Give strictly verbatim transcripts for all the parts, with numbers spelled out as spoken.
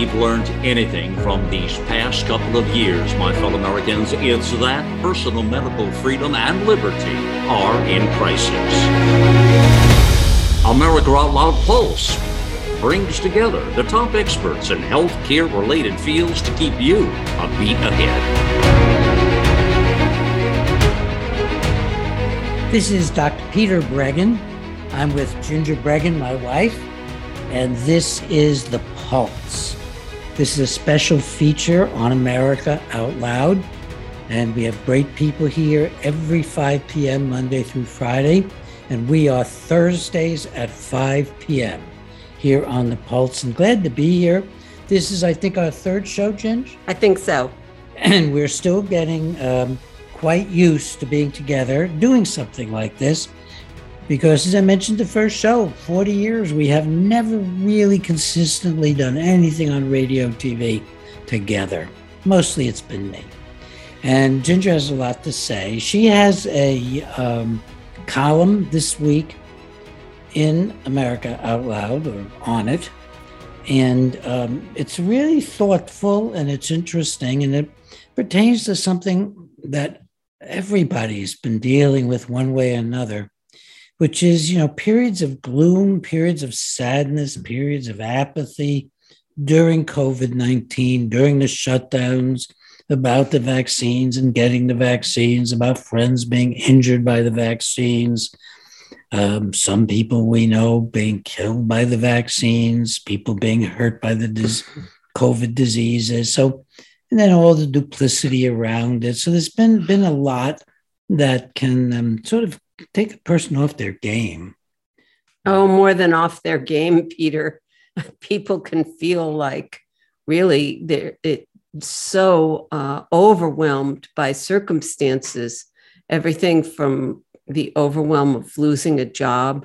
we've learned anything from these past couple of years, my fellow Americans, it's that personal medical freedom and liberty are in crisis. America Out Loud Pulse brings together the top experts in healthcare-related fields to keep you a beat ahead. This is Doctor Peter Breggin. I'm with Ginger Breggin, my wife, and this is The Pulse. This is a special feature on America Out Loud, and we have great people here every five p.m. Monday through Friday, and we are Thursdays at five p.m. here on The Pulse, and glad to be here. This is, I think, our third show, Ginge? I think so. And we're still getting um, quite used to being together, doing something like this. Because as I mentioned the first show, forty years, we have never really consistently done anything on radio, T V together. Mostly it's been me. And Ginger has a lot to say. She has a um, column this week in America Out Loud, or on it. And um, it's really thoughtful and it's interesting, and it pertains to something that everybody's been dealing with one way or another, which is, you know, periods of gloom, periods of sadness, periods of apathy during covid nineteen, during the shutdowns, about the vaccines and getting the vaccines, about friends being injured by the vaccines, um, some people we know being killed by the vaccines, people being hurt by the dis- COVID diseases. So, and then all the duplicity around it. So there's been, been a lot that can um, sort of take a person off their game. Oh, more than off their game, Peter. People can feel like really they're it, so uh, overwhelmed by circumstances, everything from the overwhelm of losing a job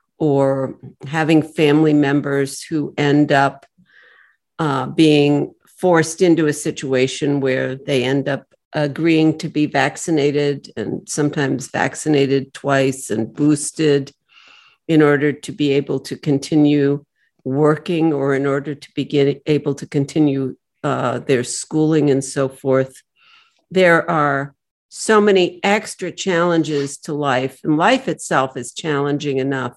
or having family members who end up uh, being forced into a situation where they end up agreeing to be vaccinated, and sometimes vaccinated twice and boosted in order to be able to continue working, or in order to be get, able to continue uh, their schooling and so forth. There are so many extra challenges to life, and life itself is challenging enough.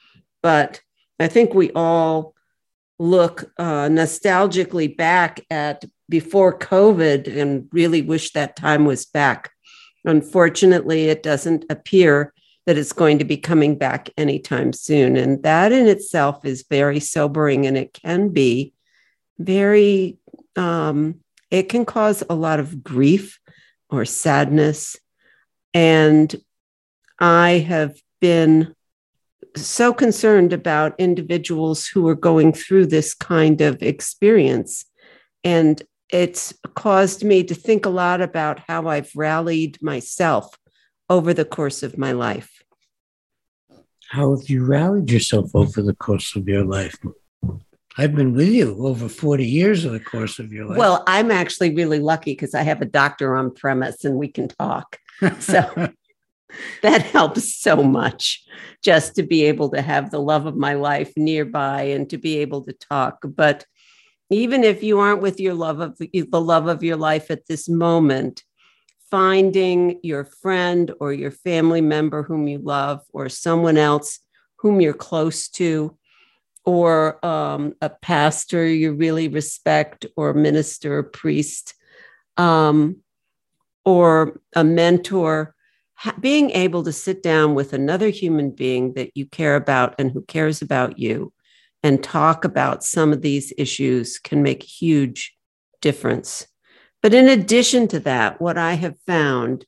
But I think we all look uh, nostalgically back at before COVID and really wish that time was back. Unfortunately, it doesn't appear that it's going to be coming back anytime soon. And that in itself is very sobering, and it can be very, um, it can cause a lot of grief or sadness. And I have been so concerned about individuals who are going through this kind of experience. And it's caused me to think a lot about how I've rallied myself over the course of my life. How have you rallied yourself over the course of your life? I've been with you over forty years of the course of your life. Well, I'm actually really lucky because I have a doctor on premise and we can talk. So that helps so much, just to be able to have the love of my life nearby and to be able to talk. But even if you aren't with your love of the love of your life at this moment, finding your friend or your family member whom you love, or someone else whom you're close to, or um, a pastor you really respect, or a minister, or priest, um, or a mentor, ha- being able to sit down with another human being that you care about and who cares about you and talk about some of these issues can make a huge difference. But in addition to that, what I have found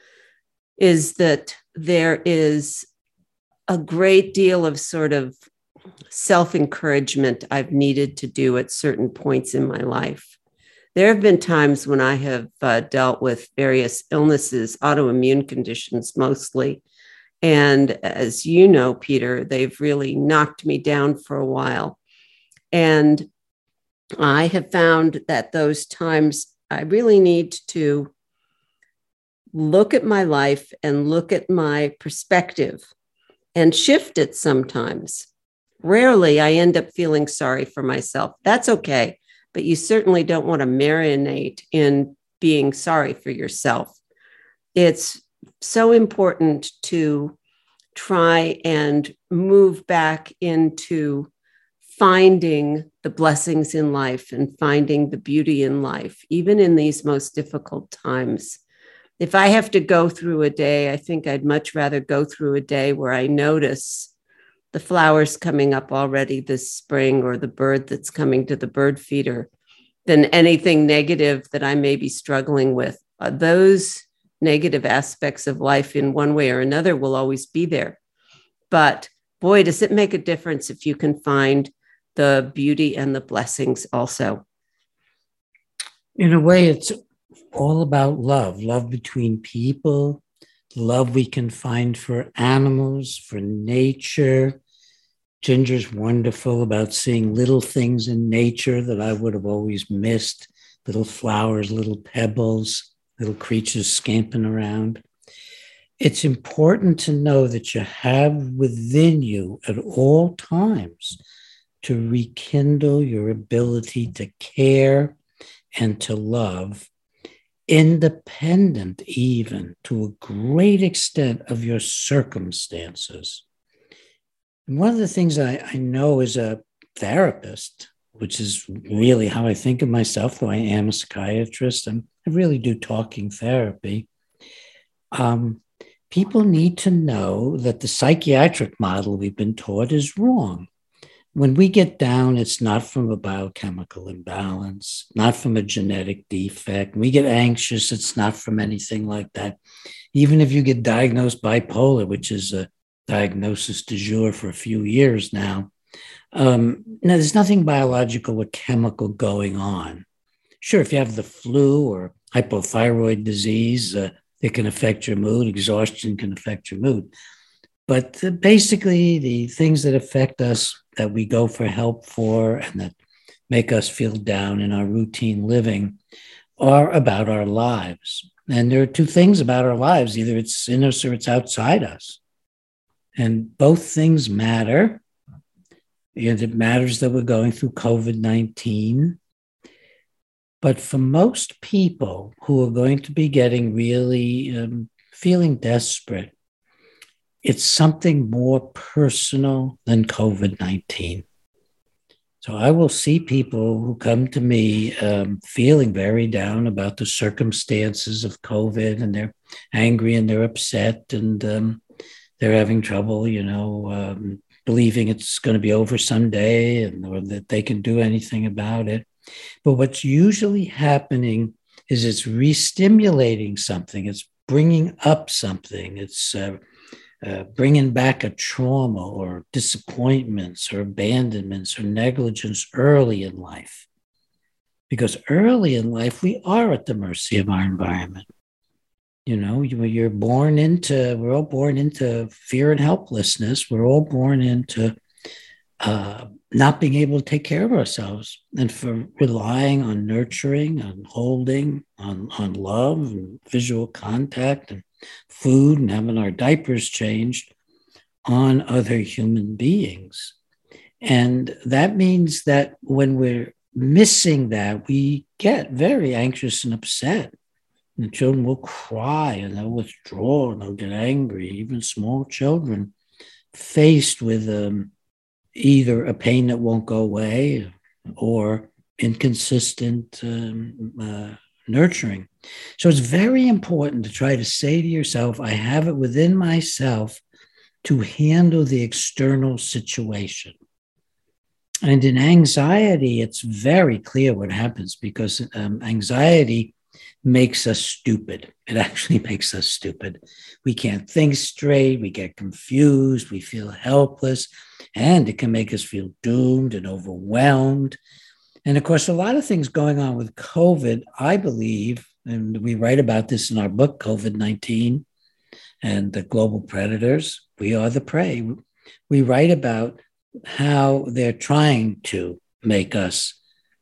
is that there is a great deal of sort of self-encouragement I've needed to do at certain points in my life. There have been times when I have uh, dealt with various illnesses, autoimmune conditions mostly. And as you know, Peter, they've really knocked me down for a while. And I have found that those times I really need to look at my life and look at my perspective and shift it sometimes. Rarely I end up feeling sorry for myself. That's okay. but you certainly don't want to marinate in being sorry for yourself. It's so important to try and move back into finding the blessings in life and finding the beauty in life, even in these most difficult times. If I have to go through a day, I think I'd much rather go through a day where I notice the flowers coming up already this spring or the bird that's coming to the bird feeder than anything negative that I may be struggling with. Uh, those negative aspects of life in one way or another will always be there. But boy, does it make a difference if you can find the beauty and the blessings also. In a way, it's all about love, love between people, love we can find for animals, for nature. Ginger's wonderful about seeing little things in nature that I would have always missed, little flowers, little pebbles, little creatures scampering around. It's important to know that you have within you at all times to rekindle your ability to care and to love, independent even to a great extent of your circumstances. And one of the things I, I know as a therapist, which is really how I think of myself, though I am a psychiatrist, and I really do talking therapy, um, people need to know that the psychiatric model we've been taught is wrong. When we get down, it's not from a biochemical imbalance, not from a genetic defect. When we get anxious, it's not from anything like that. Even if you get diagnosed bipolar, which is a diagnosis du jour for a few years now, um, now there's nothing biological or chemical going on. Sure, if you have the flu or hypothyroid disease, uh, it can affect your mood. Exhaustion can affect your mood. But uh, basically, the things that affect us, that we go for help for, and that make us feel down in our routine living, are about our lives. And there are two things about our lives. Either it's in us or it's outside us. And both things matter. And it matters that we're going through COVID nineteen. But for most people who are going to be getting really um, feeling desperate, it's something more personal than COVID nineteen. So I will see people who come to me um, feeling very down about the circumstances of COVID, and they're angry and they're upset, and um, they're having trouble, you know, um, believing it's going to be over someday, and or that they can do anything about it. But what's usually happening is it's re-stimulating something. It's bringing up something. It's uh, uh, bringing back a trauma or disappointments or abandonments or negligence early in life. Because early in life, we are at the mercy of our environment. You know, you, you're born into, we're all born into fear and helplessness. We're all born into uh, not being able to take care of ourselves, and for relying on nurturing, on holding, on, on love and visual contact and food and having our diapers changed on other human beings. And that means that when we're missing that, we get very anxious and upset. And the children will cry and they'll withdraw and they'll get angry. Even small children faced with um, either a pain that won't go away or inconsistent um, uh, nurturing. So it's very important to try to say to yourself, I have it within myself to handle the external situation. And in anxiety, it's very clear what happens, because um, anxiety makes us stupid. It actually makes us stupid. We can't think straight. We get confused. We feel helpless. And it can make us feel doomed and overwhelmed. And of course, a lot of things going on with COVID, I believe, and we write about this in our book, COVID nineteen and the Global Predators, We Are the Prey. We write about how they're trying to make us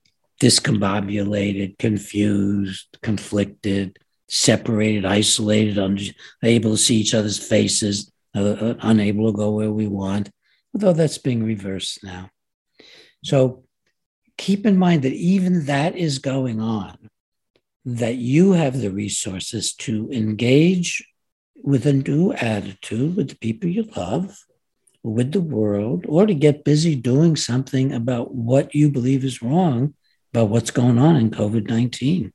discombobulated, confused, conflicted, separated, isolated, unable to see each other's faces, uh, unable to go where we want, although that's being reversed now. So keep in mind that even that is going on, that you have the resources to engage with a new attitude with the people you love, with the world, or to get busy doing something about what you believe is wrong about what's going on in COVID nineteen.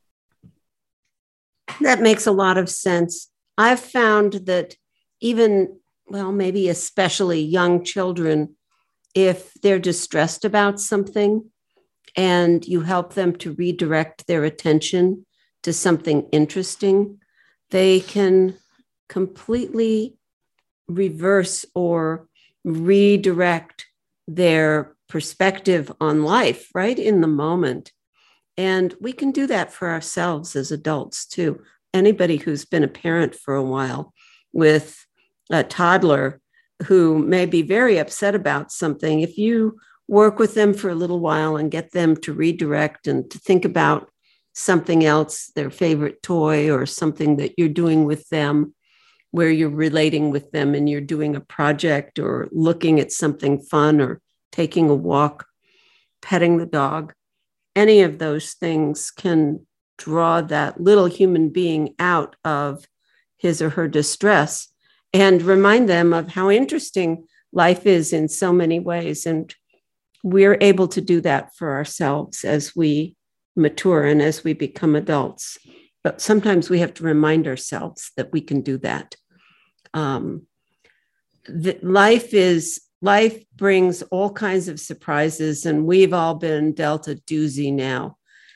That makes a lot of sense. I've found that even, well, maybe especially young children, if they're distressed about something and you help them to redirect their attention to something interesting, they can completely reverse or redirect their perspective on life right in the moment. And we can do that for ourselves as adults too. Anybody who's been a parent for a while with a toddler who may be very upset about something, if you work with them for a little while and get them to redirect and to think about something else, their favorite toy or something that you're doing with them, where you're relating with them and you're doing a project or looking at something fun or taking a walk, petting the dog, any of those things can draw that little human being out of his or her distress and remind them of how interesting life is in so many ways. And we're able to do that for ourselves as we mature and as we become adults. But sometimes we have to remind ourselves that we can do that. Um, that life is life brings all kinds of surprises, and we've all been dealt a doozy now.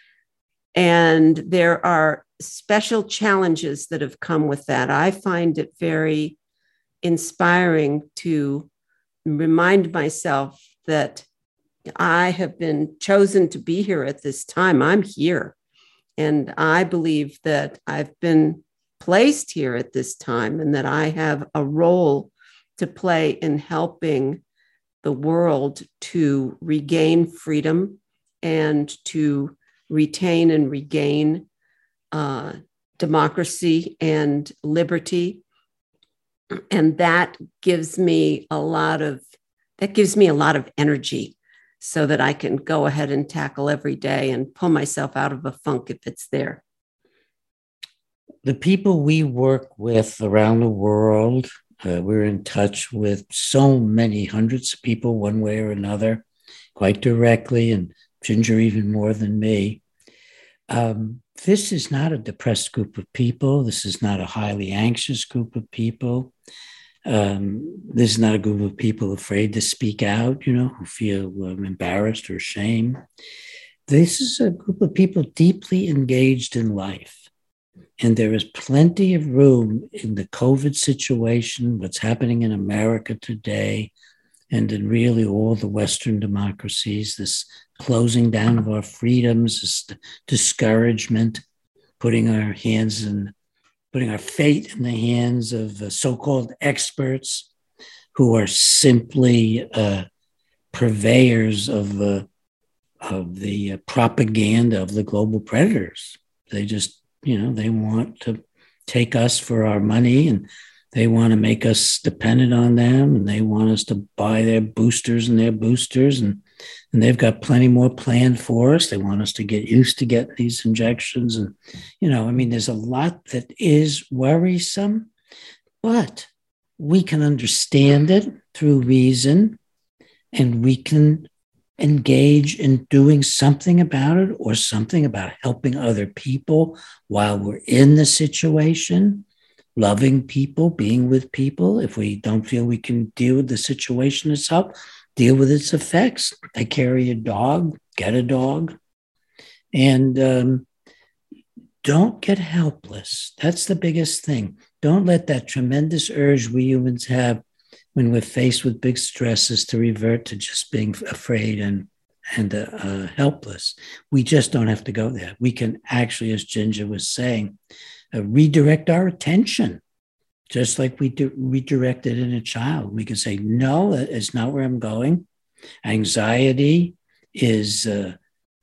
And there are special challenges that have come with that. I find it very inspiring to remind myself that I have been chosen to be here at this time. I'm here. And I believe that I've been placed here at this time and that I have a role to play in helping the world to regain freedom and to retain and regain uh, democracy and liberty. And that gives me a lot of, that gives me a lot of energy so that I can go ahead and tackle every day and pull myself out of a funk if it's there. The people we work with around the world, uh, we're in touch with so many hundreds of people one way or another, quite directly, and Ginger even more than me. Um, this is not a depressed group of people. This is not a highly anxious group of people. Um, this is not a group of people afraid to speak out, you know, who feel um, embarrassed or ashamed. This is a group of people deeply engaged in life. And there is plenty of room in the COVID situation, what's happening in America today, and in really all the Western democracies, this closing down of our freedoms, this discouragement, putting our hands in, putting our fate in the hands of uh, so-called experts who are simply uh, purveyors of, uh, of the uh, propaganda of the global predators. They just, you know, they want to take us for our money, and they want to make us dependent on them, and they want us to buy their boosters and their boosters, and, and they've got plenty more planned for us. They want us to get used to get these injections. And, you know, I mean, there's a lot that is worrisome, but we can understand it through reason, and we can engage in doing something about it, or something about helping other people while we're in the situation, loving people, being with people. If we don't feel we can deal with the situation itself, deal with its effects. Take care of your dog, get a dog, and um, don't get helpless. That's the biggest thing. Don't let that tremendous urge we humans have when we're faced with big stresses to revert to just being afraid and and uh, uh, helpless. We just don't have to go there. We can actually, as Ginger was saying, uh, redirect our attention, just like we do, redirected in a child. We can say, no, that is not where I'm going. Anxiety is uh,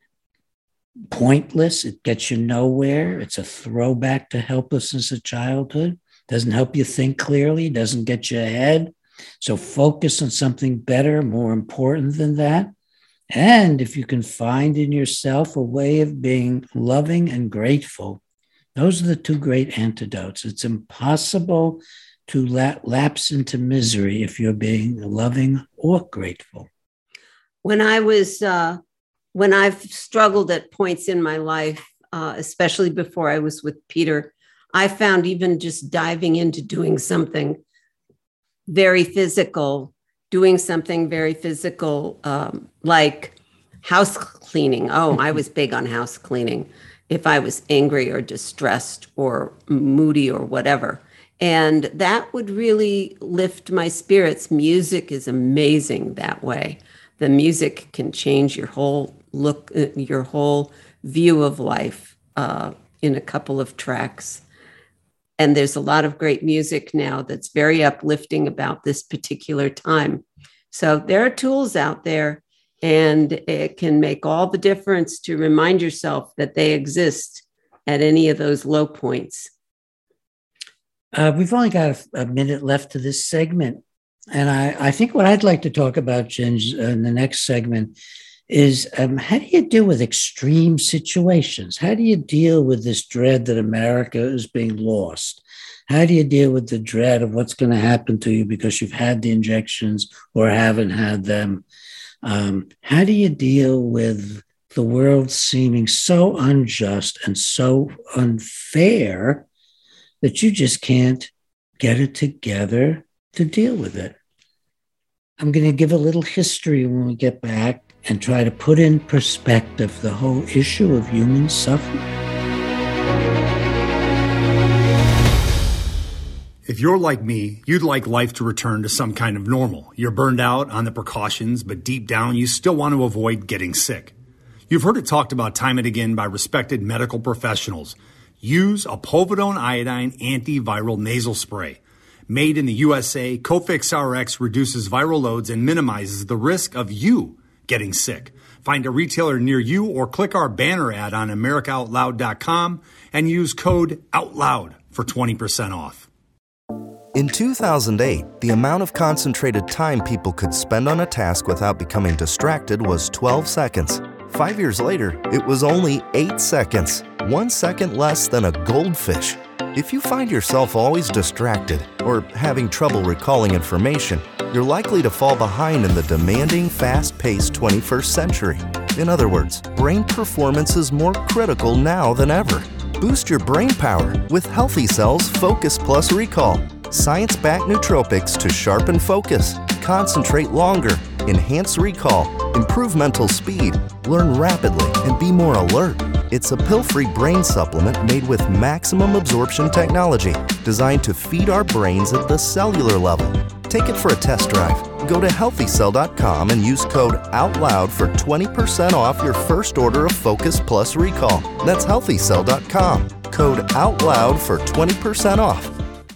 pointless. It gets you nowhere. It's a throwback to helplessness of childhood. Doesn't help you think clearly, doesn't get you ahead. So focus on something better, more important than that, And if you can find in yourself a way of being loving and grateful, those are the two great antidotes. It's impossible to la- lapse into misery if you're being loving or grateful. When I was, uh, when I've struggled at points in my life, uh, especially before I was with Peter, I found even just diving into doing something very physical, doing something very physical, um, like house cleaning. Oh, I was big on house cleaning if I was angry or distressed or moody or whatever. And that would really lift my spirits. Music is amazing that way. The music can change your whole look, your whole view of life uh, in a couple of tracks. And there's a lot of great music now that's very uplifting about this particular time. So there are tools out there, and it can make all the difference to remind yourself that they exist at any of those low points. Uh, we've only got a, a minute left to this segment. And I, I think what I'd like to talk about, Ginge, in the next segment is um, how do you deal with extreme situations? How do you deal with this dread that America is being lost? How do you deal with the dread of what's going to happen to you because you've had the injections or haven't had them? Um, how do you deal with the world seeming so unjust and so unfair that you just can't get it together to deal with it? I'm going to give a little history when we get back and try to put in perspective the whole issue of human suffering. If you're like me, you'd like life to return to some kind of normal. You're burned out on the precautions, but deep down, you still want to avoid getting sick. You've heard it talked about time and again by respected medical professionals. Use a povidone iodine antiviral nasal spray. Made in the U S A, Cofix R X reduces viral loads and minimizes the risk of you getting sick. Find a retailer near you or click our banner ad on America Out Loud dot com and use code OUTLOUD for twenty percent off. In two thousand eight, the amount of concentrated time people could spend on a task without becoming distracted was twelve seconds. Five years later, it was only eight seconds, one second less than a goldfish. If you find yourself always distracted or having trouble recalling information, you're likely to fall behind in the demanding, fast-paced twenty-first century. In other words, brain performance is more critical now than ever. Boost your brain power with Healthy Cell's Focus Plus Recall. Science-backed nootropics to sharpen focus, concentrate longer, enhance recall, improve mental speed, learn rapidly, and be more alert. It's a pill-free brain supplement made with maximum absorption technology, designed to feed our brains at the cellular level. Take it for a test drive. Go to healthy cell dot com and use code OUTLOUD for twenty percent off your first order of Focus Plus Recall. That's healthy cell dot com. Code OUTLOUD for twenty percent off.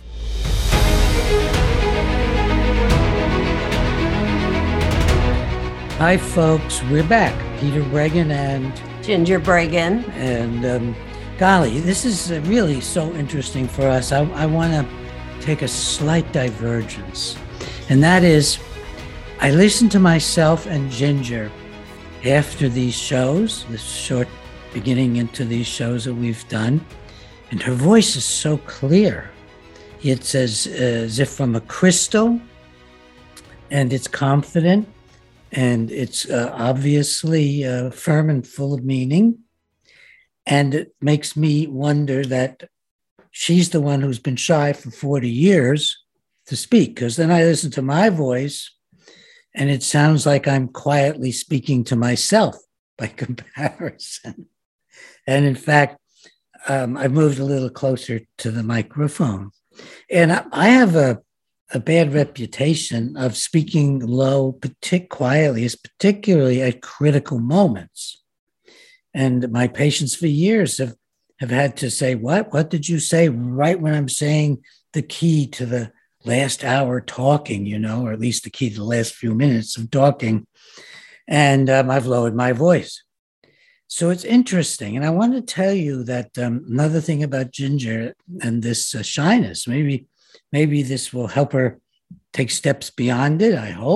Hi, folks. We're back. Peter Breggin and Ginger Breggin. And um, golly, this is really so interesting for us. I, I want to take a slight divergence. And that is, I listen to myself and Ginger after these shows, this short beginning into these shows that we've done. And her voice is so clear. It's as, as if from a crystal, and it's confident. And it's uh, obviously uh, firm and full of meaning. And it makes me wonder that she's the one who's been shy for forty years to speak, because then I listen to my voice and it sounds like I'm quietly speaking to myself by comparison. And in fact, um, I've moved a little closer to the microphone. And I, I have a a bad reputation of speaking low, partic- quietly, particularly at critical moments. And my patients for years have, have had to say, what? What did you say? Right when I'm saying the key to the last hour talking, you know, or at least the key to the last few minutes of talking. And um, I've lowered my voice. So it's interesting. And I want to tell you that um, another thing about Ginger and this uh, shyness, maybe Maybe this will help her take steps beyond it, I hope.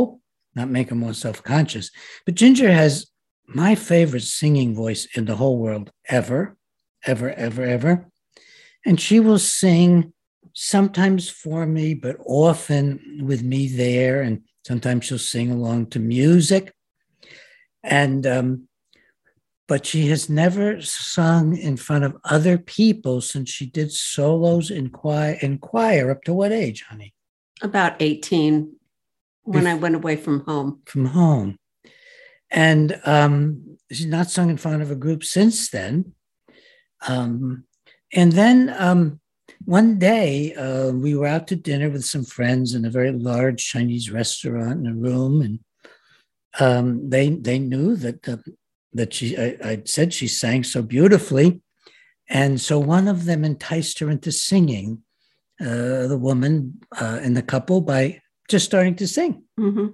not make her more self-conscious. But Ginger has my favorite singing voice in the whole world ever, ever, ever, ever. And she will sing sometimes for me, but often with me there. And sometimes she'll sing along to music. And, um, but she has never sung in front of other people since she did solos in choir, in choir up to what age, honey? About eighteen, when I went away from home. From home. And um, she's not sung in front of a group since then. Um, and then um, one day uh, we were out to dinner with some friends in a very large Chinese restaurant in a room. And um, they they knew that uh, that she, I, I said she sang so beautifully. And so one of them enticed her into singing, uh, the woman uh, in the couple, by just starting to sing. Mm-hmm.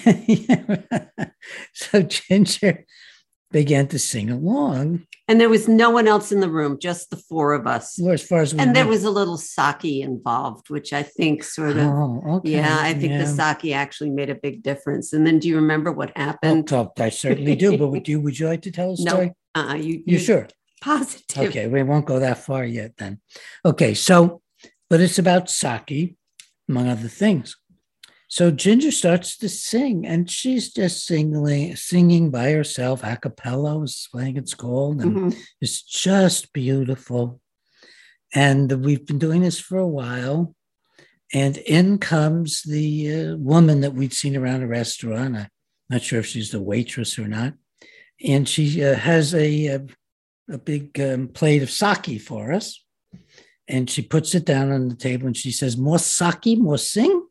So Ginger began to sing along. And there was no one else in the room, just the four of us. Well, as far as we and there know. was a little sake involved, which I think sort of, Oh, okay. yeah, I think yeah. the sake actually made a big difference. And then do you remember what happened? Oh, I certainly do. But would you, would you like to tell a story? No, uh, you, You you sure? Positive. Okay, we won't go that far yet then. Okay, so, but it's about sake, among other things. So Ginger starts to sing, and she's just singing, singing by herself, a cappella is I think it's called, and Mm-hmm. it's just beautiful. And we've been doing this for a while, and in comes the uh, woman that we'd seen around a restaurant. I'm not sure if she's the waitress or not, and she uh, has a, a a big um, plate of sake for us, and she puts it down on the table, and she says, "More sake, more sing."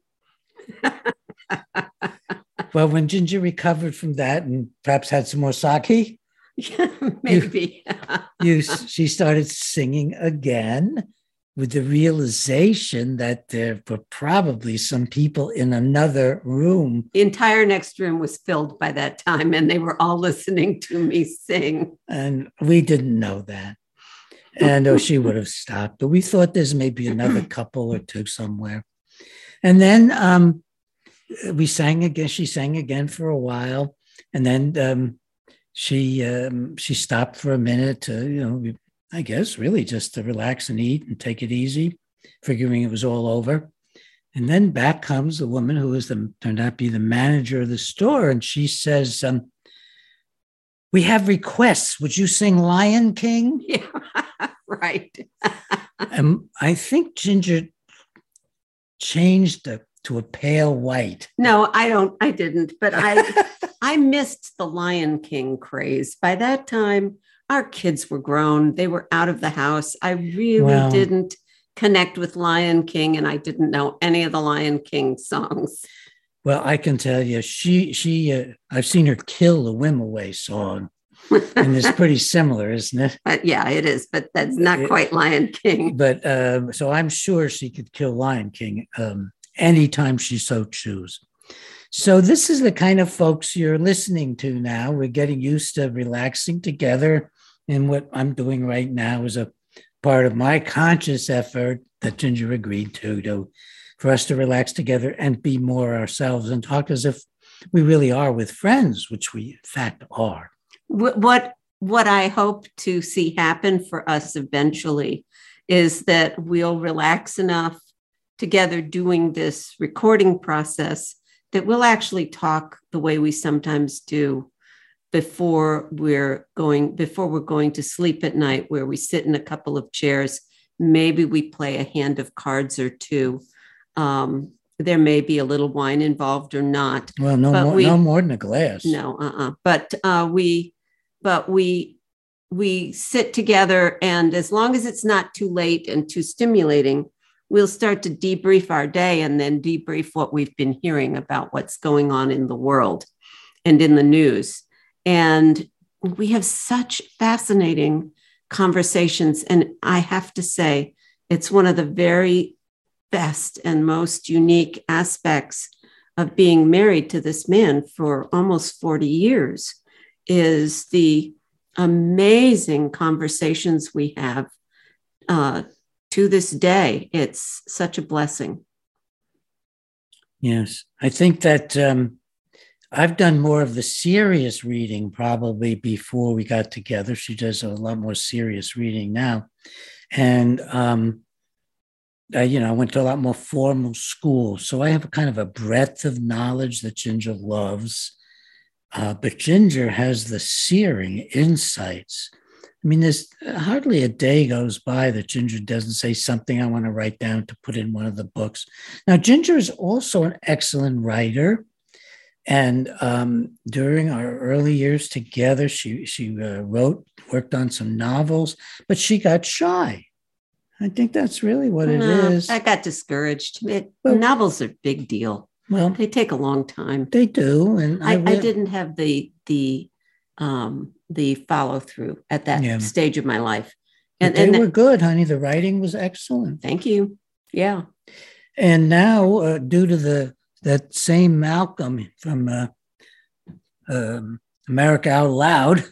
Well, when Ginger recovered from that and perhaps had some more sake, Yeah, maybe. you, she started singing again with the realization that there were probably some people in another room. The entire next room was filled by that time, and they were all listening to me sing. And we didn't know that. And oh, she would have stopped. But we thought there's maybe another couple or two somewhere. And then um, we sang again. She sang again for a while. And then um, she um, she stopped for a minute to, you know, I guess really just to relax and eat and take it easy, figuring it was all over. And then back comes the woman who was the, turned out to be the manager of the store. And she says, um, "We have requests. Would you sing Lion King?" Yeah, right. And I think Ginger changed the, to a pale white. No, I don't. I didn't. But I, I missed the Lion King craze. By that time, our kids were grown. They were out of the house. I really Well, didn't connect with Lion King, and I didn't know any of the Lion King songs. Well, I can tell you, she, she, uh, I've seen her kill the Wimoway song, and it's pretty similar, isn't it? But yeah, it is. But that's not It- quite Lion King. But um, so I'm sure she could kill Lion King um, anytime she so choose. So this is the kind of folks you're listening to now. We're getting used to relaxing together. And what I'm doing right now is a part of my conscious effort that Ginger agreed to, to for us to relax together and be more ourselves and talk as if we really are with friends, which we in fact are. Wh- What what I hope to see happen for us eventually is that we'll relax enough together doing this recording process that we'll actually talk the way we sometimes do before we're going before we're going to sleep at night, where we sit in a couple of chairs. Maybe we play a hand of cards or two. Um, there may be a little wine involved or not. Well, no But more, we- no more than a glass. No, uh-uh. But uh, we, but we, we sit together, and as long as it's not too late and too stimulating, we'll start to debrief our day and then debrief what we've been hearing about what's going on in the world and in the news. And we have such fascinating conversations. And I have to say, it's one of the very best and most unique aspects of being married to this man for almost forty years is the amazing conversations we have uh, to this day. It's such a blessing. Yes, I think that um, I've done more of the serious reading probably before we got together. She does a lot more serious reading now. And, um, I, you know, I went to a lot more formal school. So I have a kind of a breadth of knowledge that Ginger loves. Uh, but Ginger has the searing insights. I mean, there's hardly a day goes by that Ginger doesn't say something I want to write down to put in one of the books. Now, Ginger is also an excellent writer. And um, during our early years together, she, she uh, wrote, worked on some novels, but she got shy. I think that's really what it no, is. I got discouraged. It, Well, novels are a big deal. Well, They take a long time. they do. And I, I, I really, didn't have the the um, the follow through at that Yeah. stage of my life. but And, they and were good, honey. The writing was excellent. thank you. Yeah. And now, uh, due to the that same Malcolm from uh, um, America Out Loud,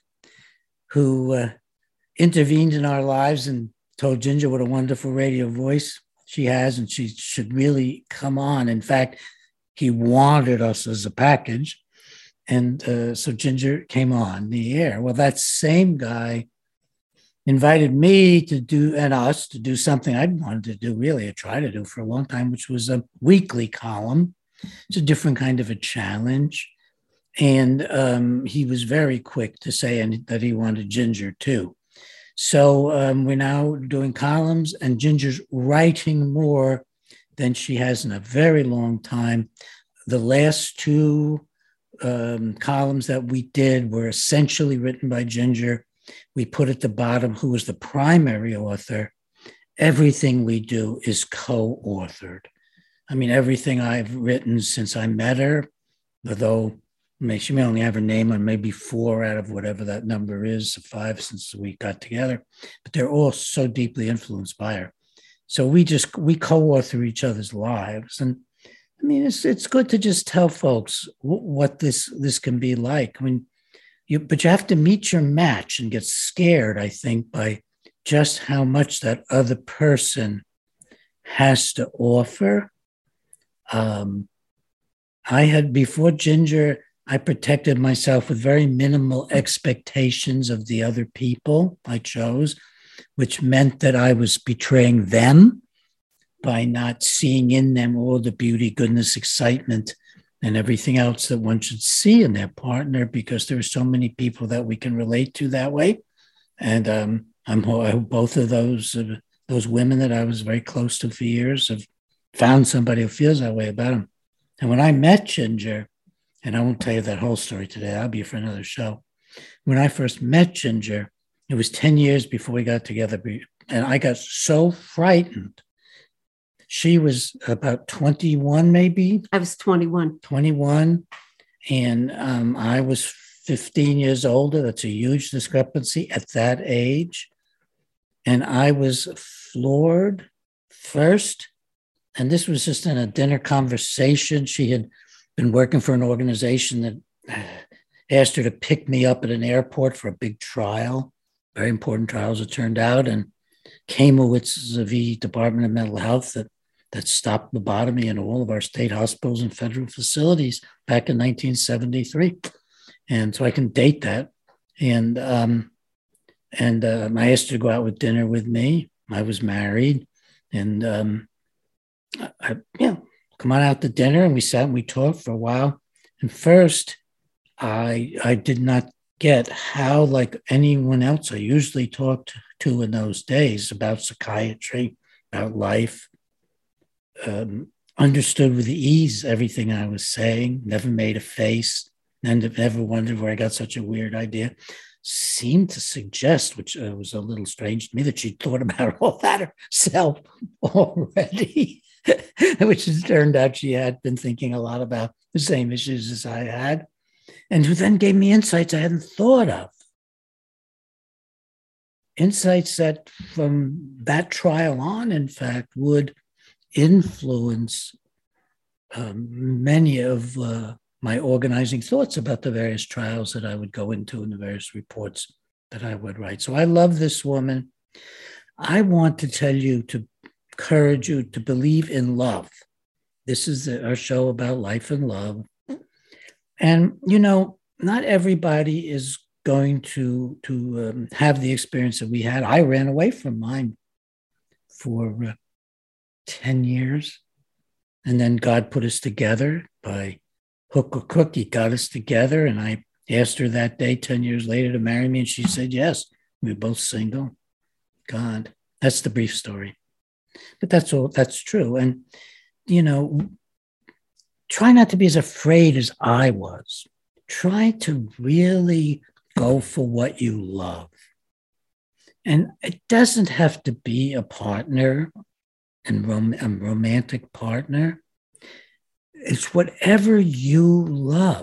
who uh, intervened in our lives and told Ginger what a wonderful radio voice she has, and she should really come on. In fact, he wanted us as a package. And uh, so Ginger came on the air. Well, that same guy invited me to do, and us to do something I'd wanted to do, really, or try to do for a long time, which was a weekly column. It's a different kind of a challenge. And um, he was very quick to say and that he wanted Ginger too. So um, we're now doing columns, and Ginger's writing more than she has in a very long time. The last two um, columns that we did were essentially written by Ginger. We put at the bottom who was the primary author. Everything we do is co-authored. I mean, everything I've written since I met her, although she may only have her name on maybe four out of whatever that number is, five since we got together, but they're all so deeply influenced by her. So we just, we co-author each other's lives. And I mean, it's it's good to just tell folks w- what this this can be like. I mean, you, but you have to meet your match and get scared, I think, by just how much that other person has to offer. Um, I had, before Ginger, I protected myself with very minimal expectations of the other people I chose, which meant that I was betraying them by not seeing in them all the beauty, goodness, excitement, and everything else that one should see in their partner, because there are so many people that we can relate to that way. And um, I'm I hope both of those uh, those women that I was very close to for years have found somebody who feels that way about them. And when I met Ginger, and I won't tell you that whole story today, that'll be for another show. When I first met Ginger, it was ten years before we got together, and I got so frightened. She was about twenty-one, maybe. I was twenty-one. twenty-one, and um, I was fifteen years older. That's a huge discrepancy at that age. And I was floored first. And this was just in a dinner conversation. She had been working for an organization that asked her to pick me up at an airport for a big trial, very important trial as it turned out. And Kamowitz v. Department of Mental Health that, that stopped lobotomy in all of our state hospitals and federal facilities back in nineteen seventy-three. And so I can date that. And um, and um, I asked her to go out with dinner with me. I was married. And um, I, yeah, come on out to dinner. And we sat and we talked for a while. And first, I I did not get how, like anyone else I usually talked to in those days about psychiatry, about life, um, understood with ease everything I was saying, never made a face, and never wondered where I got such a weird idea. Seemed to suggest, which uh, was a little strange to me, that she thought about all that herself already, which has turned out she had been thinking a lot about the same issues as I had, and who then gave me insights I hadn't thought of. Insights that from that trial on, in fact, would influence um, many of uh, my organizing thoughts about the various trials that I would go into and the various reports that I would write. So I love this woman. I want to tell you, to encourage you to believe in love. This is the, our show about life and love. And, you know, not everybody is going to, to um, have the experience that we had. I ran away from mine for uh, ten years. And then God put us together by hook or crook. He got us together. And I asked her that day, ten years later, to marry me. And she said, yes, we were both single. God, that's the brief story. But that's all, that's true. And, you know, try not to be as afraid as I was. Try to really go for what you love. And it doesn't have to be a partner and rom- a romantic partner. It's whatever you love.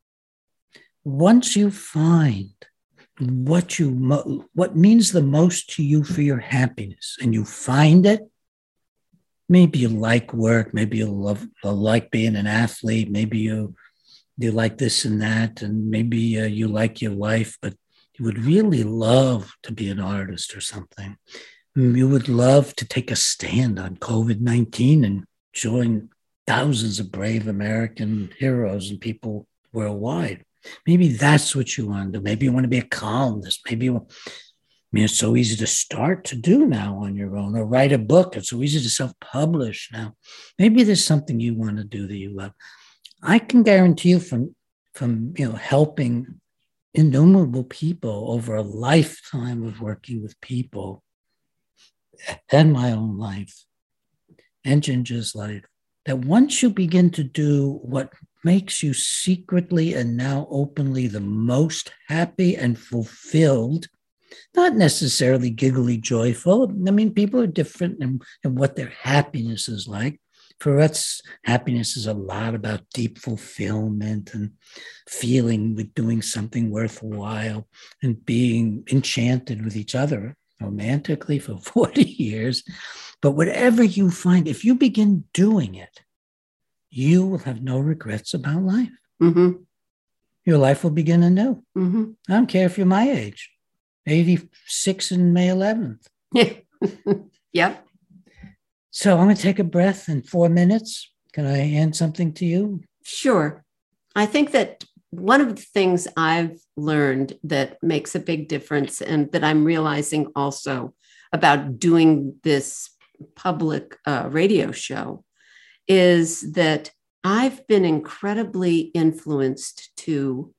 Once you find what you mo- what means the most to you for your happiness, and you find it, maybe you like work, maybe you love you like being an athlete, maybe you you like this and that, and maybe uh, you like your life, but you would really love to be an artist or something. You would love to take a stand on COVID nineteen and join thousands of brave American heroes and people worldwide. Maybe that's what you want to do. Maybe you want to be a columnist. Maybe you want, I mean, it's so easy to start to do now on your own, or write a book. It's so easy to self-publish now. Maybe there's something you want to do that you love. I can guarantee you from, from you know, helping innumerable people over a lifetime of working with people, and my own life, and Ginger's life, that once you begin to do what makes you secretly and now openly the most happy and fulfilled, not necessarily giggly joyful. I mean, people are different in, in what their happiness is like. For us, happiness is a lot about deep fulfillment and feeling with doing something worthwhile and being enchanted with each other romantically for forty years. But whatever you find, if you begin doing it, you will have no regrets about life. Mm-hmm. Your life will begin anew. Mm-hmm. I don't care if you're my age, eighty-six in May eleventh. Yep. So I'm going to take a breath in four minutes. Can I hand something to you? Sure. I think that one of the things I've learned that makes a big difference, and that I'm realizing also about doing this public uh, radio show, is that I've been incredibly influenced to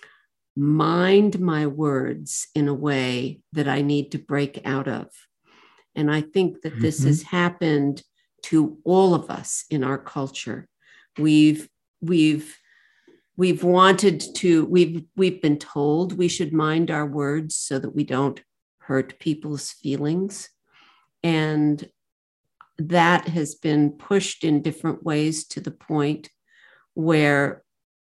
mind my words in a way that I need to break out of. And I think that this mm-hmm. has happened to all of us in our culture. We've, we've, we've wanted to, we've, we've been told we should mind our words so that we don't hurt people's feelings. And that has been pushed in different ways to the point where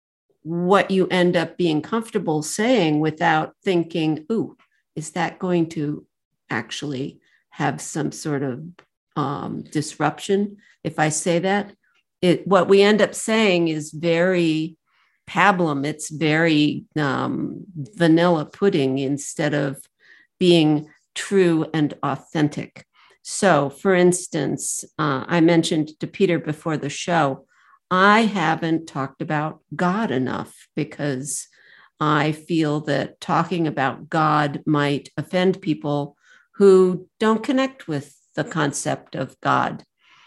what you end up being comfortable saying without thinking, ooh, is that going to actually have some sort of um, disruption if I say that? It, what we end up saying is very pablum. It's very um, vanilla pudding instead of being true and authentic. So, for instance, uh, I mentioned to Peter before the show, I haven't talked about God enough because I feel that talking about God might offend people who don't connect with the concept of God.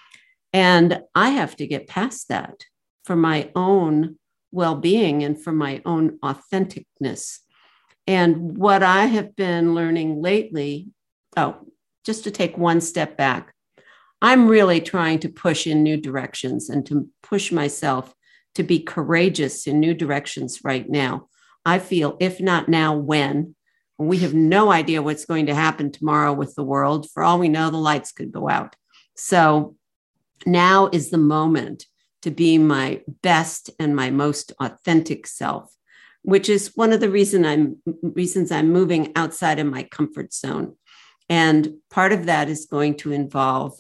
And I have to get past that for my own well-being and for my own authenticness. And what I have been learning lately, oh, just to take one step back, I'm really trying to push in new directions and to push myself to be courageous in new directions right now. I feel, if not now, when? We have no idea what's going to happen tomorrow with the world. For all we know, the lights could go out. So now is the moment to be my best and my most authentic self, which is one of the reason I'm, reasons I'm moving outside of my comfort zone. And part of that is going to involve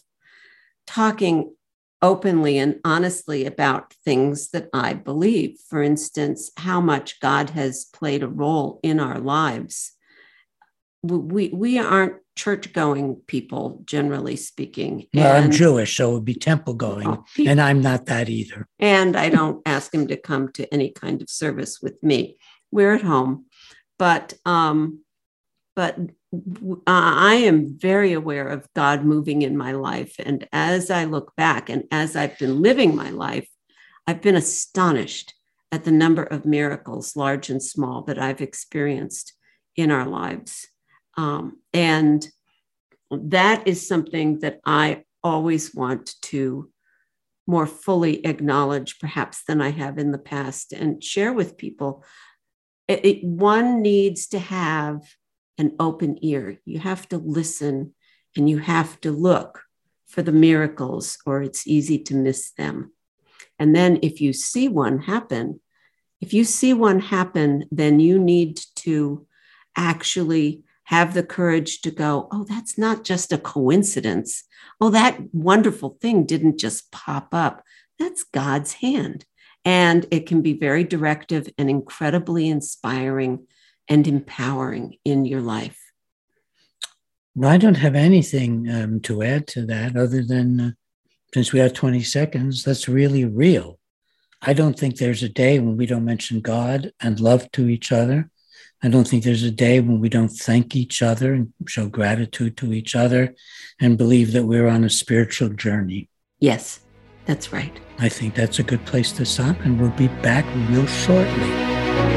talking openly and honestly about things that I believe. For instance, how much God has played a role in our lives. we we aren't church-going people, generally speaking. Well, and, I'm Jewish, so it would be temple-going, oh, people, and I'm not that either. And I don't ask him to come to any kind of service with me. We're at home, but um, but uh, I am very aware of God moving in my life. And as I look back, and as I've been living my life, I've been astonished at the number of miracles, large and small, that I've experienced in our lives. Um, and that is something that I always want to more fully acknowledge, perhaps, than I have in the past, and share with people. It, it, one needs to have an open ear. You have to listen, and you have to look for the miracles, or it's easy to miss them. And then if you see one happen, if you see one happen, then you need to actually have the courage to go, oh, that's not just a coincidence. Oh, that wonderful thing didn't just pop up. That's God's hand. And it can be very directive and incredibly inspiring and empowering in your life. Well, I don't have anything um, to add to that other than, uh, since we have twenty seconds, that's really real. I don't think there's a day when we don't mention God and love to each other. I don't think there's a day when we don't thank each other and show gratitude to each other and believe that we're on a spiritual journey. Yes, that's right. I think that's a good place to stop, and we'll be back real shortly.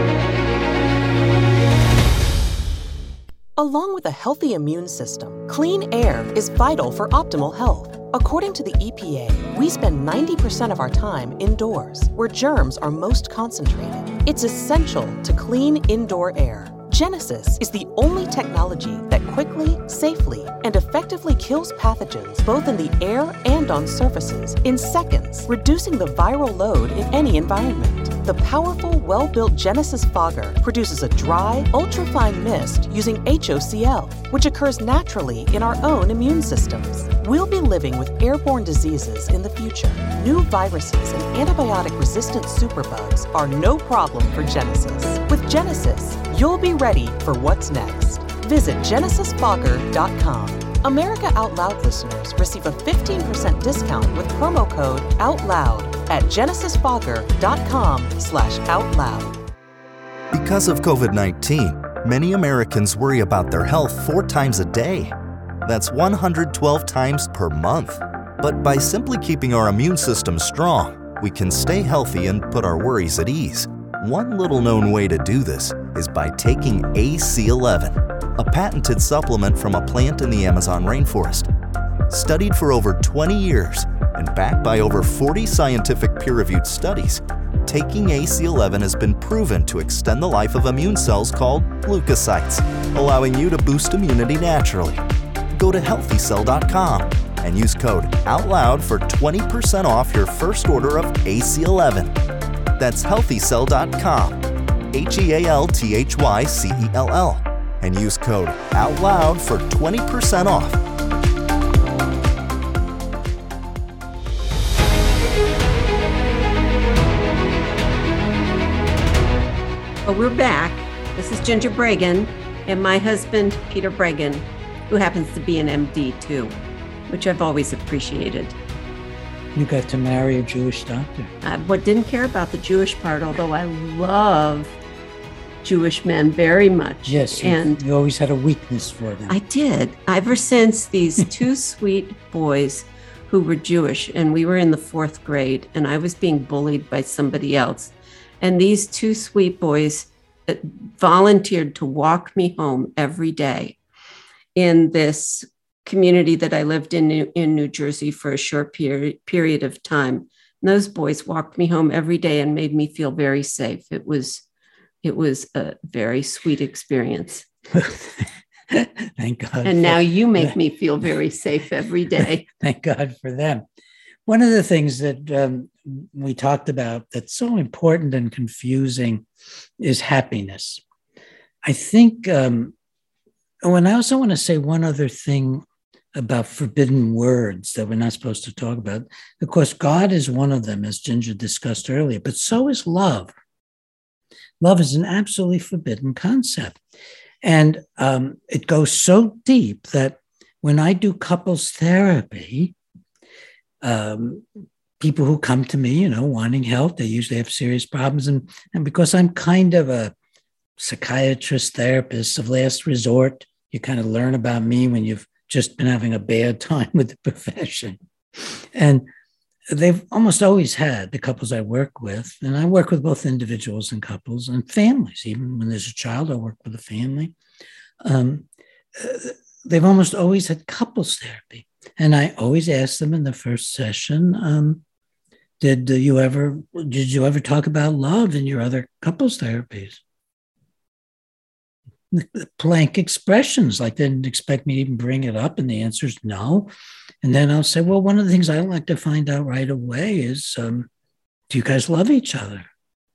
Along with a healthy immune system, clean air is vital for optimal health. According to the E P A, we spend ninety percent of our time indoors, where germs are most concentrated. It's essential to clean indoor air. Genesis is the only technology that quickly, safely, and effectively kills pathogens both in the air and on surfaces in seconds, reducing the viral load in any environment. The powerful, well-built Genesis fogger produces a dry, ultrafine mist using H O C l, which occurs naturally in our own immune systems. We'll be living with airborne diseases in the future. New viruses and antibiotic-resistant superbugs are no problem for Genesis. With Genesis, you'll be ready for what's next. Visit genesis fogger dot com. America Out Loud listeners receive a fifteen percent discount with promo code OUTLOUD at genesis fogger dot com slash out loud. Because of COVID nineteen, many Americans worry about their health four times a day. That's one hundred twelve times per month. But by simply keeping our immune system strong, we can stay healthy and put our worries at ease. One little known way to do this is by taking A C eleven, a patented supplement from a plant in the Amazon rainforest. Studied for over twenty years and backed by over forty scientific peer-reviewed studies, taking A C eleven has been proven to extend the life of immune cells called leukocytes, allowing you to boost immunity naturally. Go to healthy cell dot com and use code OUTLOUD for twenty percent off your first order of A C eleven. That's healthy cell dot com, H E A L T H Y C E L L, and use code OUTLOUD for twenty percent off. Well, we're back. This is Ginger Bregan and my husband, Peter Bregan, who happens to be an M D too, which I've always appreciated. You got to marry a Jewish doctor. I but didn't care about the Jewish part, although I love Jewish men very much. Yes, and you always had a weakness for them. I did. Ever since these two sweet boys who were Jewish, and we were in the fourth grade, and I was being bullied by somebody else. And these two sweet boys volunteered to walk me home every day in this community that I lived in in New Jersey for a short period period of time. And those boys walked me home every day and made me feel very safe. It was it was a very sweet experience. Thank God. And now you make me feel very safe every day. Thank God for them. One of the things that um, we talked about that's so important and confusing is happiness. I think, um, oh, and I also want to say one other thing about forbidden words that we're not supposed to talk about. Of course, God is one of them, as Ginger discussed earlier, but so is love. Love is an absolutely forbidden concept. And um, it goes so deep that when I do couples therapy, um, people who come to me, you know, wanting help, they usually have serious problems. And, and because I'm kind of a psychiatrist, therapist of last resort, you kind of learn about me when you've just been having a bad time with the profession. And they've almost always had, the couples I work with, and I work with both individuals and couples and families. Even when there's a child, I work with a family. Um, they've almost always had couples therapy. And I always ask them in the first session, um, did you ever, did you ever talk about love in your other couples therapies? Blank expressions, like they didn't expect me to even bring it up. And the answer is no. And then I'll say, well, one of the things I like to find out right away is, um, do you guys love each other?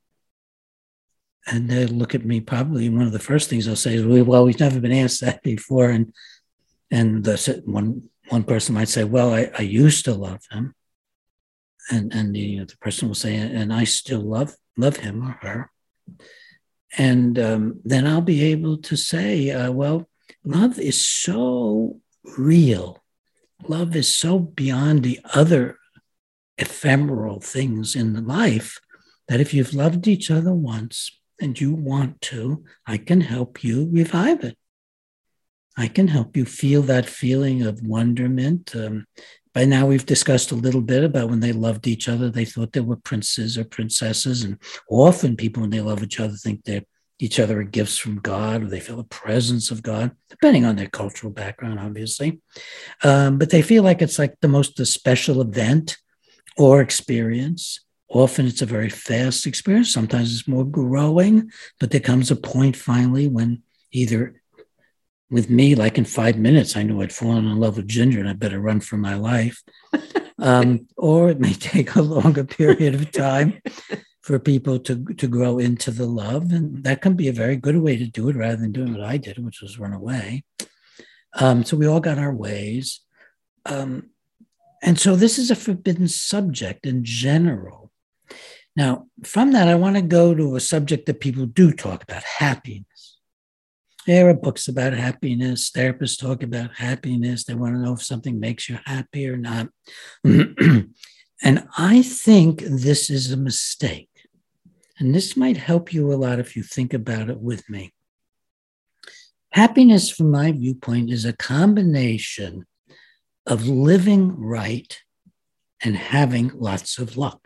And they look at me, probably one of the first things I'll say is, well, we've never been asked that before. And and the, one one person might say, well, I, I used to love him. And and the, you know, the person will say, and I still love love him or her. And um, then I'll be able to say, uh, well, love is so real. Love is so beyond the other ephemeral things in life that if you've loved each other once and you want to, I can help you revive it. I can help you feel that feeling of wonderment. Um, by now, we've discussed a little bit about when they loved each other, they thought they were princes or princesses. And often people, when they love each other, think they're each other are gifts from God, or they feel the presence of God, depending on their cultural background, obviously. Um, but they feel like it's like the most a special event or experience. Often it's a very fast experience. Sometimes it's more growing, but there comes a point finally when either with me, like in five minutes, I knew I'd fallen in love with Ginger and I better run for my life. Um, or it may take a longer period of time for people to, to grow into the love. And that can be a very good way to do it rather than doing what I did, which was run away. Um, so we all got our ways. Um, and so this is a forbidden subject in general. Now, from that, I want to go to a subject that people do talk about, happiness. There are books about happiness. Therapists talk about happiness. They want to know if something makes you happy or not. And I think this is a mistake. And this might help you a lot if you think about it with me. Happiness, from my viewpoint, is a combination of living right and having lots of luck.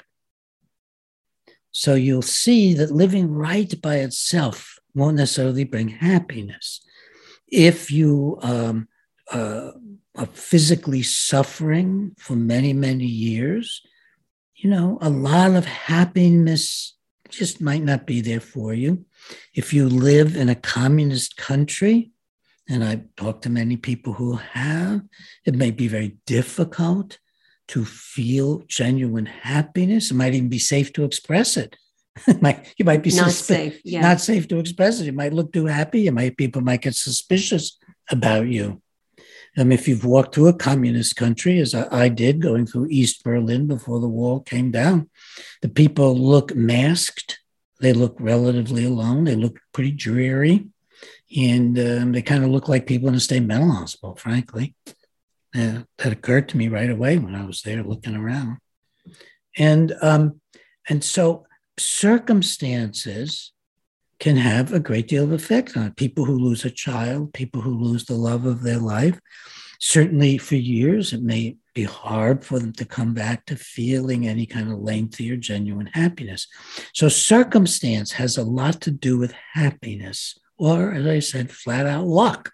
So you'll see that living right by itself won't necessarily bring happiness. If you um, uh, are physically suffering for many, many years, you know, a lot of happiness just might not be there for you. If you live in a communist country, and I've talked to many people who have, it may be very difficult to feel genuine happiness. It might even be safe to express it. It might, you might be not suspi- safe. Yeah. Not safe to express it. You might look too happy. You might people might get suspicious about you. Um, if you've walked through a communist country, as I, I did, going through East Berlin before the wall came down, the people look masked. They look relatively alone. They look pretty dreary. And um, they kind of look like people in a state mental hospital, frankly. Uh, that occurred to me right away when I was there looking around. And, um, and so circumstances can have a great deal of effect on it. People who lose a child, people who lose the love of their life. Certainly for years, it may be hard for them to come back to feeling any kind of lengthy or genuine happiness. So circumstance has a lot to do with happiness, or as I said, flat out luck.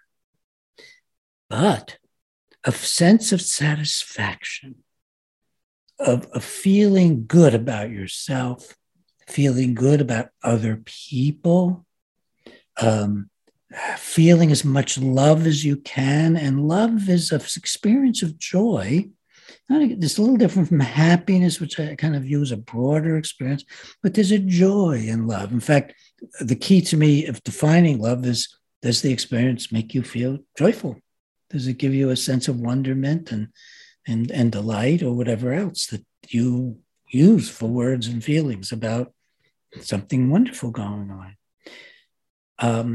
But a sense of satisfaction, of, of feeling good about yourself, feeling good about other people, um, feeling as much love as you can. And love is an experience of joy. It's a little different from happiness, which I kind of view as a broader experience, but there's a joy in love. In fact, the key to me of defining love is, does the experience make you feel joyful? Does it give you a sense of wonderment and, and, and delight, or whatever else that you use for words and feelings about something wonderful going on? Um,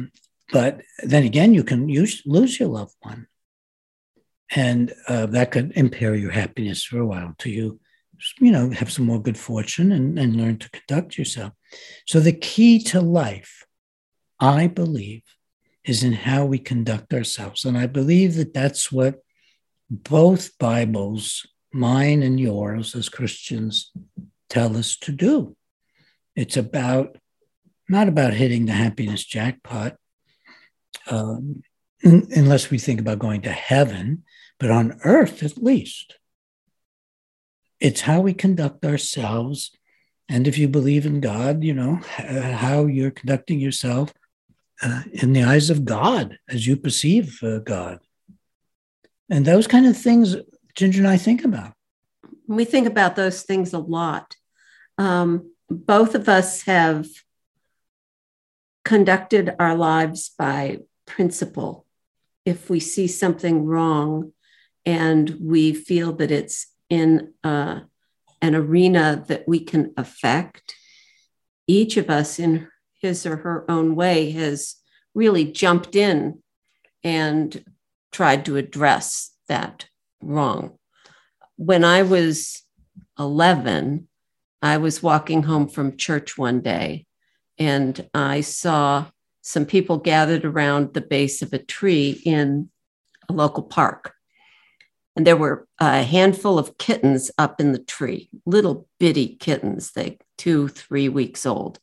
But then again, you can use, lose your loved one. And uh, that could impair your happiness for a while till you, you know, have some more good fortune and, and learn to conduct yourself. So the key to life, I believe, is in how we conduct ourselves. And I believe that that's what both Bibles, mine and yours as Christians, tell us to do. It's about, not about hitting the happiness jackpot, um, unless we think about going to heaven, but on earth at least. It's how we conduct ourselves. And if you believe in God, you know, how you're conducting yourself uh, in the eyes of God as you perceive uh, God. And those kind of things Ginger and I think about. We think about those things a lot. Um, both of us have conducted our lives by principle. If we see something wrong and we feel that it's in uh, an arena that we can affect, each of us in his or her own way has really jumped in and tried to address that wrong. When I was eleven, I was walking home from church one day and I saw some people gathered around the base of a tree in a local park. And there were a handful of kittens up in the tree, little bitty kittens, they two, three weeks old.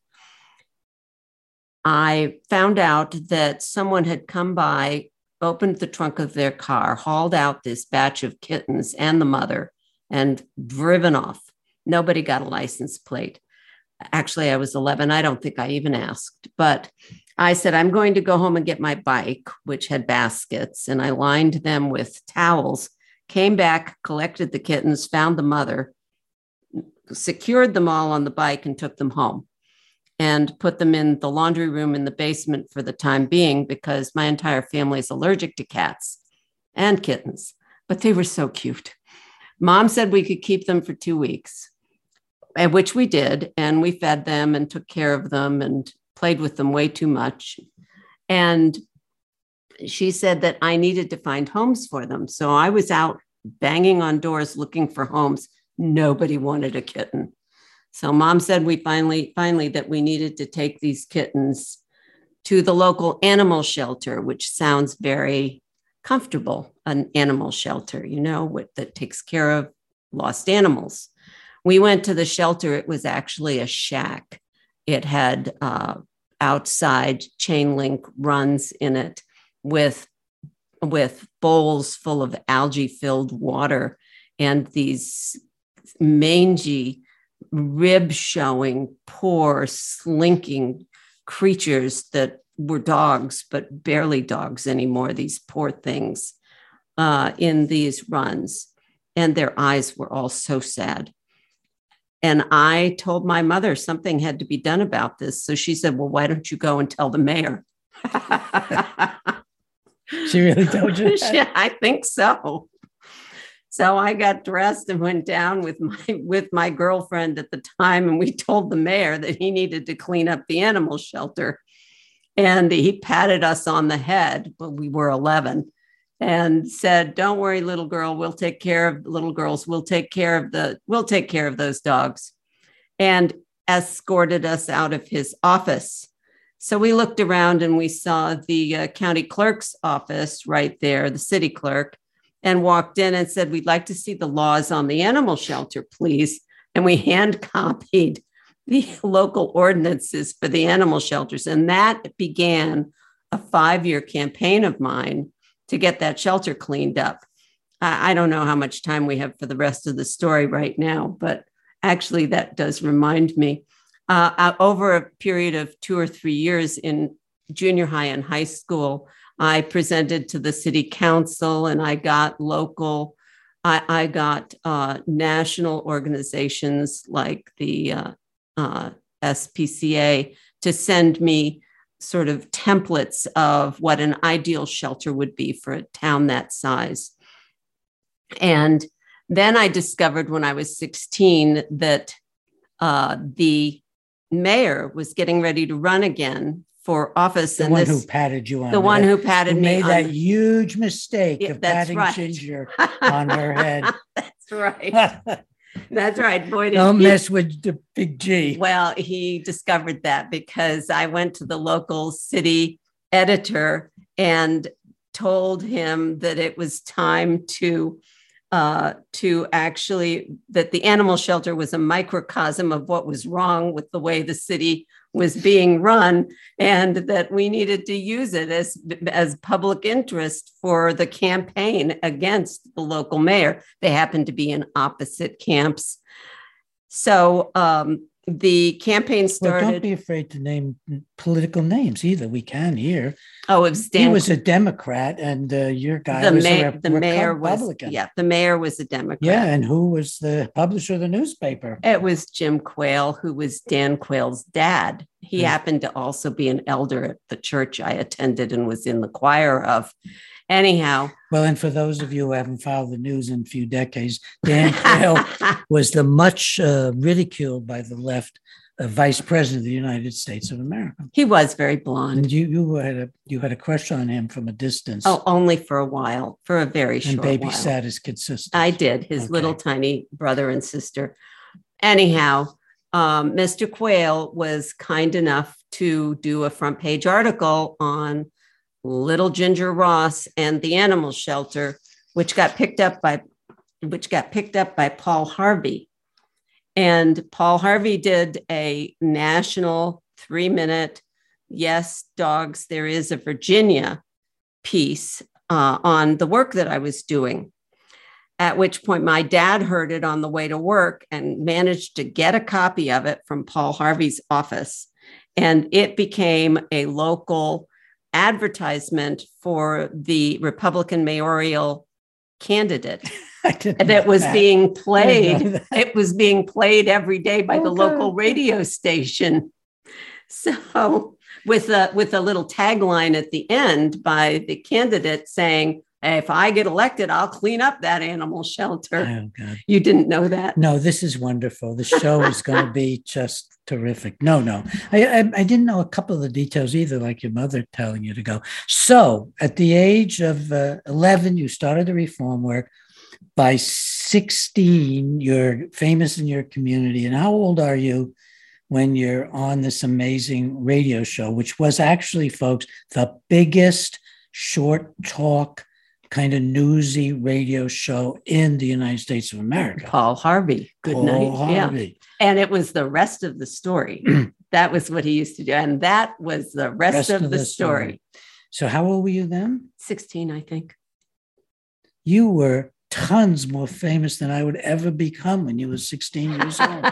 I found out that someone had come by, opened the trunk of their car, hauled out this batch of kittens and the mother, and driven off. Nobody got a license plate. Actually, I was eleven. I don't think I even asked, but I said, I'm going to go home and get my bike, which had baskets, and I lined them with towels, came back, collected the kittens, found the mother, secured them all on the bike and took them home and put them in the laundry room in the basement for the time being because my entire family is allergic to cats and kittens, but they were so cute. Mom said we could keep them for two weeks, which we did. And we fed them and took care of them and played with them way too much. And she said that I needed to find homes for them. So I was out banging on doors looking for homes. Nobody wanted a kitten. So Mom said we finally, finally that we needed to take these kittens to the local animal shelter, which sounds very comfortable, an animal shelter, you know, what, that takes care of lost animals. We went to the shelter. It was actually a shack. It had uh, outside chain link runs in it with, with bowls full of algae-filled water and these mangy, rib-showing, poor, slinking creatures that were dogs, but barely dogs anymore, these poor things uh, in these runs. And their eyes were all so sad. And I told my mother something had to be done about this. So she said, well, why don't you go and tell the mayor? She really told you that? Yeah, I think so. So I got dressed and went down with my with my girlfriend at the time, and we told the mayor that he needed to clean up the animal shelter. And he patted us on the head, but we were eleven, and said, "Don't worry, little girl, we'll take care of little girls. We'll take care of the we'll take care of those dogs," and escorted us out of his office. So we looked around and we saw the uh, county clerk's office right there, the city clerk, and walked in and said, "We'd like to see the laws on the animal shelter, please." And we hand copied the local ordinances for the animal shelters. And that began a five-year campaign of mine to get that shelter cleaned up. I, I don't know how much time we have for the rest of the story right now, but actually that does remind me. Uh, over a period of two or three years in junior high and high school, I presented to the city council and I got local, I, I got uh, national organizations like the uh, uh, S P C A to send me sort of templates of what an ideal shelter would be for a town that size. And then I discovered when I was sixteen that uh, the mayor was getting ready to run again for office. The and one this, who patted you on the one who patted who me made on that the- huge mistake Yeah, of that's patting right. Ginger on her head. That's right. That's right. Boy, did Don't he- mess with the big G. Well, he discovered that because I went to the local city editor and told him that it was time to uh, to actually, that the animal shelter was a microcosm of what was wrong with the way the city was being run, and that we needed to use it as, as public interest for the campaign against the local mayor. They happened to be in opposite camps. So um, the campaign started. Well, don't be afraid to name political names either. We can here. Oh, it was Dan. He was a Democrat, and uh, your guy the was ma- a Re- the mayor was Republican. yeah the mayor was a Democrat. Yeah, and who was the publisher of the newspaper? It was Jim Quayle, who was Dan Quayle's dad. He Hmm. happened to also be an elder at the church I attended and was in the choir of. Anyhow, Well, and for those of you who haven't followed the news in a few decades, Dan Quayle was the much uh, ridiculed by the left uh, vice president of the United States of America. he was very blonde. And you you had a you had a crush on him from a distance. Oh, only for a while, for a very and short while. babysat his kid sister. I did, his Okay. little tiny brother and sister. Anyhow, um, Mister Quayle was kind enough to do a front page article on Little Ginger Ross and the animal shelter, which got picked up by which got picked up by Paul Harvey. And Paul Harvey did a national three-minute, yes, dogs, there is a Virginia piece uh, on the work that I was doing. At which point my dad heard it on the way to work and managed to get a copy of it from Paul Harvey's office. And it became a local advertisement for the Republican mayoral candidate I didn't that know was that. being I didn't know played. that. It was being played every day by Oh, the local God. radio station. So with a with a little tagline at the end by the candidate saying, "Hey, if I get elected, I'll clean up that animal shelter." Oh, God. You didn't know that? No, this is wonderful. The show is going to be just terrific. No, no, I, I I didn't know a couple of the details either, like your mother telling you to go. So, at the age of uh, eleven, you started the reform work. By sixteen, you're famous in your community. And how old are you when you're on this amazing radio show, which was actually, folks, the biggest short talk kind of newsy radio show in the United States of America? Paul Harvey. Good Paul night. Yeah. Harvey. And it was the rest of the story. That was what he used to do. And that was the rest, of, the, story. So how old were you then? sixteen, I think. You were tons more famous than I would ever become when you were sixteen years old.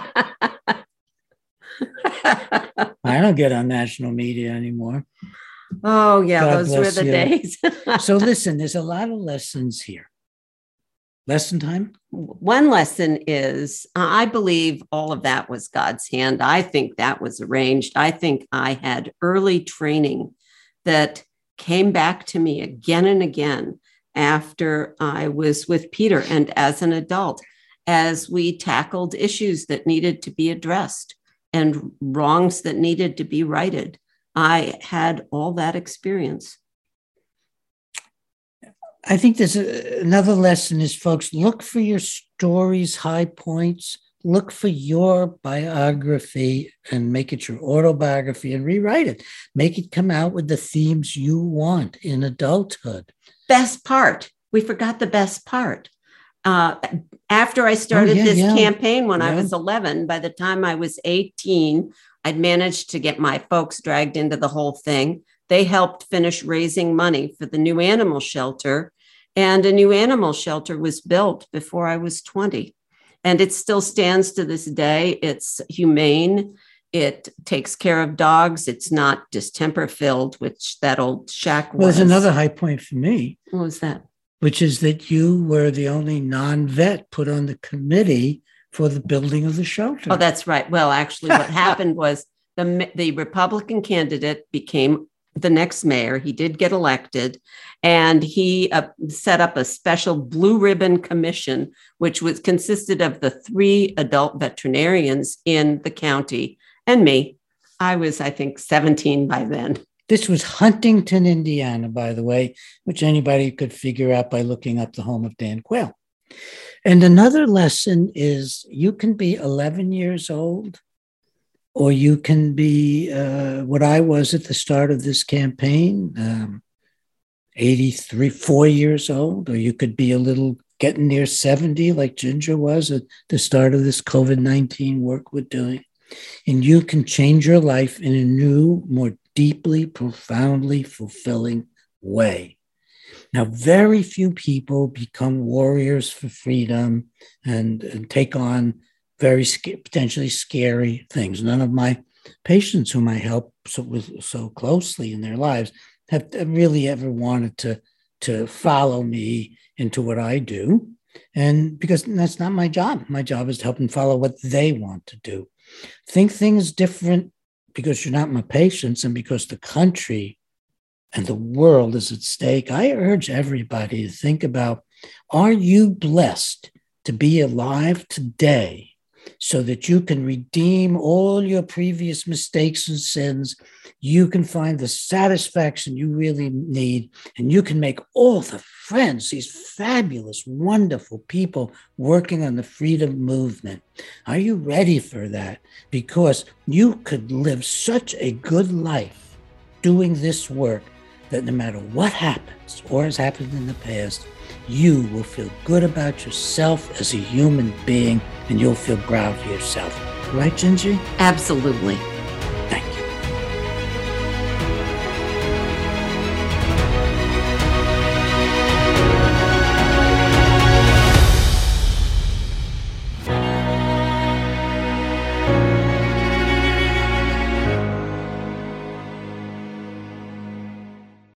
I don't get on national media anymore. Oh, yeah, God those were bless the you. days. So listen, there's a lot of lessons here. Lesson time? One lesson is uh, I believe all of that was God's hand. I think that was arranged. I think I had early training that came back to me again and again after I was with Peter and as an adult, as we tackled issues that needed to be addressed and wrongs that needed to be righted. I had all that experience. I think there's a, another lesson is, folks, look for your story's high points. Look for your biography and make it your autobiography and rewrite it. Make it come out with the themes you want in adulthood. Best part. We forgot the best part. Uh, after I started Oh, yeah, this yeah. campaign when I Yeah. was eleven, by the time I was eighteen, I'd managed to get my folks dragged into the whole thing. They helped finish raising money for the new animal shelter. And a new animal shelter was built before I was twenty. And it still stands to this day. It's humane. It takes care of dogs. It's not distemper filled, which that old shack was. Well, there's another high point for me, What was that? which is that you were the only non-vet put on the committee for the building of the shelter. Oh, that's right. Well, actually, what happened was the, the Republican candidate became the next mayor. He did get elected, and he uh, set up a special blue ribbon commission, which was consisted of the three adult veterinarians in the county and me. I was, I think, seventeen by then. This was Huntington, Indiana, by the way, which anybody could figure out by looking up the home of Dan Quayle. And another lesson is you can be eleven years old, or you can be uh, what I was at the start of this campaign, um, eighty-three, four years old, or you could be a little getting near seventy like Ginger was at the start of this COVID nineteen work we're doing. And you can change your life in a new, more deeply, profoundly fulfilling way. Now, very few people become warriors for freedom and, and take on very sc- potentially scary things. None of my patients whom I help so, with so closely in their lives have really ever wanted to, to follow me into what I do. And because that's not my job. My job is to help them follow what they want to do. Think things different because you're not my patients and because the country and the world is at stake. I urge everybody to think about, are you blessed to be alive today so that you can redeem all your previous mistakes and sins? You can find the satisfaction you really need, and you can make all the friends, these fabulous, wonderful people working on the freedom movement. Are you ready for that? Because you could live such a good life doing this work that no matter what happens or has happened in the past, you will feel good about yourself as a human being, and you'll feel proud of yourself. Right, Gingy? Absolutely.